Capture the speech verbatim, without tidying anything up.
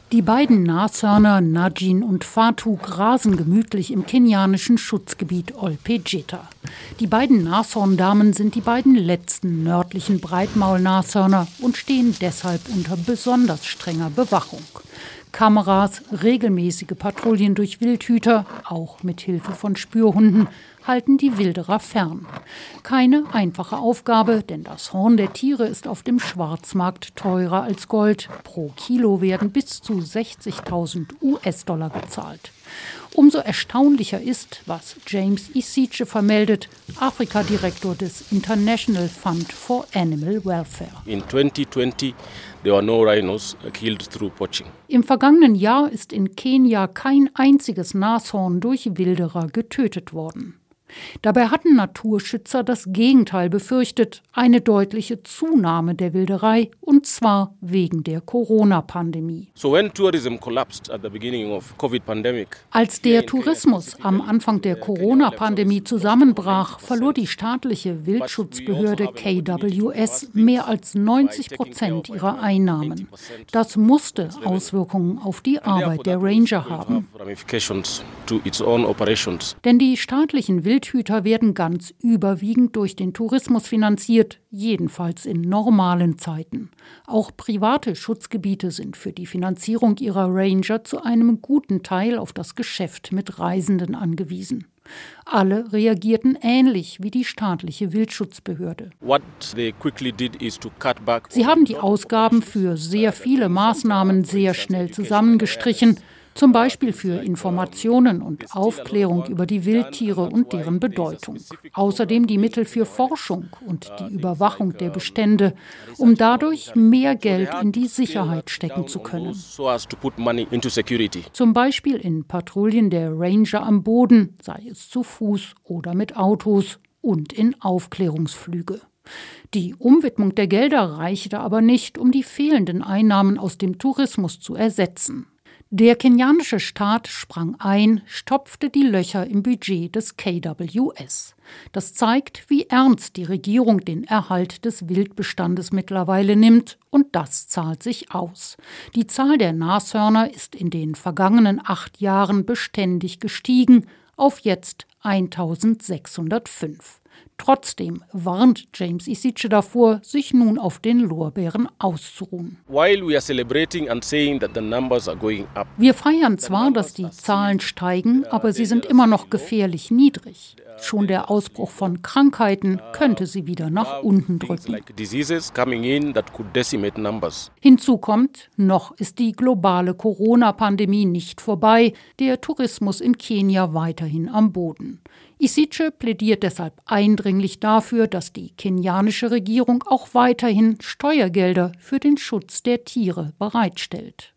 Die beiden Nashörner Najin und Fatu grasen gemütlich im kenianischen Schutzgebiet Olpejeta. Die beiden Nashorndamen sind die beiden letzten nördlichen Breitmaulnashörner und stehen deshalb unter besonders strenger Bewachung. Kameras, regelmäßige Patrouillen durch Wildhüter, auch mit Hilfe von Spürhunden, halten die Wilderer fern. Keine einfache Aufgabe, denn das Horn der Tiere ist auf dem Schwarzmarkt teurer als Gold. Pro Kilo werden bis zu sechzigtausend U S-Dollar gezahlt. Umso erstaunlicher ist, was James Isiche vermeldet, Afrika-Direktor des International Fund for Animal Welfare. In twenty twenty there were no rhinos killed through poaching. Im vergangenen Jahr ist in Kenia kein einziges Nashorn durch Wilderer getötet worden. Dabei hatten Naturschützer das Gegenteil befürchtet, eine deutliche Zunahme der Wilderei, und zwar wegen der Corona-Pandemie. So when tourism collapsed at the beginning of COVID pandemic, Als der Tourismus am Anfang der Corona-Pandemie zusammenbrach, verlor die staatliche Wildschutzbehörde K W S mehr als neunzig Prozent ihrer Einnahmen. Das musste Auswirkungen auf die Arbeit der Ranger haben. Denn die staatlichen Wildhüter werden ganz überwiegend durch den Tourismus finanziert, jedenfalls in normalen Zeiten. Auch private Schutzgebiete sind für die Finanzierung ihrer Ranger zu einem guten Teil auf das Geschäft mit Reisenden angewiesen. Alle reagierten ähnlich wie die staatliche Wildschutzbehörde. Sie haben die Ausgaben für sehr viele Maßnahmen sehr schnell zusammengestrichen, zum Beispiel für Informationen und Aufklärung über die Wildtiere und deren Bedeutung. Außerdem die Mittel für Forschung und die Überwachung der Bestände, um dadurch mehr Geld in die Sicherheit stecken zu können. Zum Beispiel in Patrouillen der Ranger am Boden, sei es zu Fuß oder mit Autos, und in Aufklärungsflüge. Die Umwidmung der Gelder reichte aber nicht, um die fehlenden Einnahmen aus dem Tourismus zu ersetzen. Der kenianische Staat sprang ein, stopfte die Löcher im Budget des K W S. Das zeigt, wie ernst die Regierung den Erhalt des Wildbestandes mittlerweile nimmt, und das zahlt sich aus. Die Zahl der Nashörner ist in den vergangenen acht Jahren beständig gestiegen auf jetzt eintausendsechshundertfünf. Trotzdem warnt James Isiche davor, sich nun auf den Lorbeeren auszuruhen. Wir feiern zwar, dass die Zahlen steigen, aber sie sind immer noch gefährlich niedrig. Schon der Ausbruch von Krankheiten könnte sie wieder nach unten drücken. Hinzu kommt, noch ist die globale Corona-Pandemie nicht vorbei, der Tourismus in Kenia weiterhin am Boden. Isiche plädiert deshalb eindringlich dafür, dass die kenianische Regierung auch weiterhin Steuergelder für den Schutz der Tiere bereitstellt.